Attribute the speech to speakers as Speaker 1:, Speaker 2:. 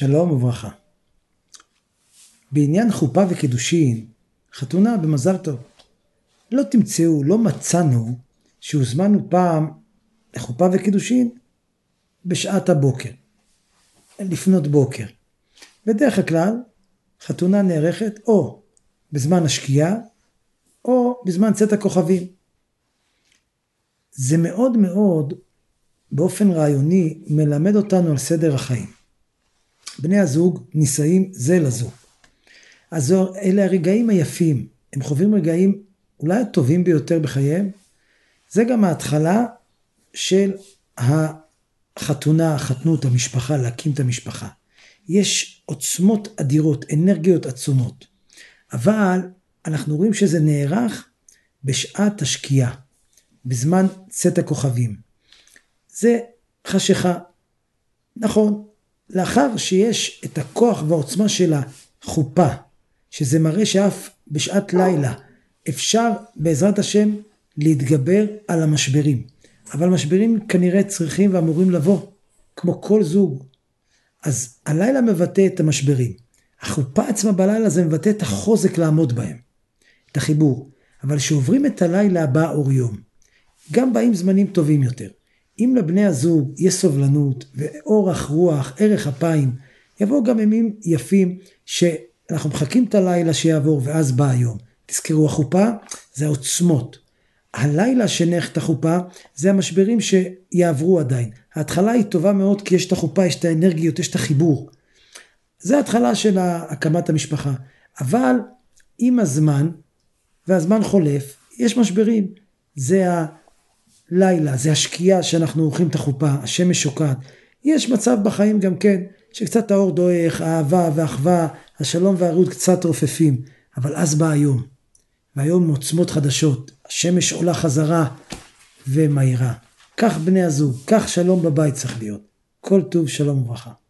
Speaker 1: שלום וברכה. בעניין חופה וקידושין, חתונה במזל טוב. לא תמצאו, לא מצאנו שהוזמנו פעם לחופה וקידושין בשעת הבוקר, לפנות בוקר. בדרך כלל חתונה נערכת או בזמן השקיעה או בזמן צאת הכוכבים. זה מאוד מאוד באופן רעיוני מלמד אותנו על סדר החיים. בני הזוג נישאים זה לזו. אז אלה הרגעים היפים, הם חווים רגעים אולי הטובים ביותר בחייהם. זה גם ההתחלה של החתונה, החתנות, המשפחה, להקים את המשפחה. יש עוצמות אדירות, אנרגיות עצומות. אבל אנחנו רואים שזה נערך בשעת השקיעה, בזמן צאת הכוכבים. זה חשיכה. נכון, לאחר שיש את הכוח והעוצמה של החופה, שזה מראה שאף בשעת לילה אפשר בעזרת השם להתגבר על המשברים. אבל משברים כנראה צריכים ואמורים לבוא, כמו כל זוג. אז הלילה מבטא את המשברים. החופה עצמה בלילה זה מבטא את החוזק לעמוד בהם, את החיבור. אבל שעוברים את הלילה הבא אור יום, גם באים זמנים טובים יותר. אם לבני הזוג יש סובלנות ואורך רוח, ערך אפיים, יבואו גם ימים יפים שאנחנו מחכים את הלילה שיעבור ואז בא היום. תזכרו, החופה זה העוצמות. הלילה שנערך את החופה זה המשברים שיעברו עדיין. ההתחלה היא טובה מאוד כי יש את החופה, יש את האנרגיות, יש את החיבור. זה ההתחלה של הקמת המשפחה. אבל עם הזמן, והזמן חולף, יש משברים. זה הלילה, זה השקיעה שאנחנו עורכים את החופה, השמש שוקעת. יש מצב בחיים גם כן, שקצת האור דועך, האהבה והאחווה, השלום והרעות קצת רופפים. אבל אז בא היום. והיום עוצמות חדשות, השמש עולה חזרה ומהירה. כך בני הזוג, כך שלום בבית צריך להיות. כל טוב, שלום וברכה.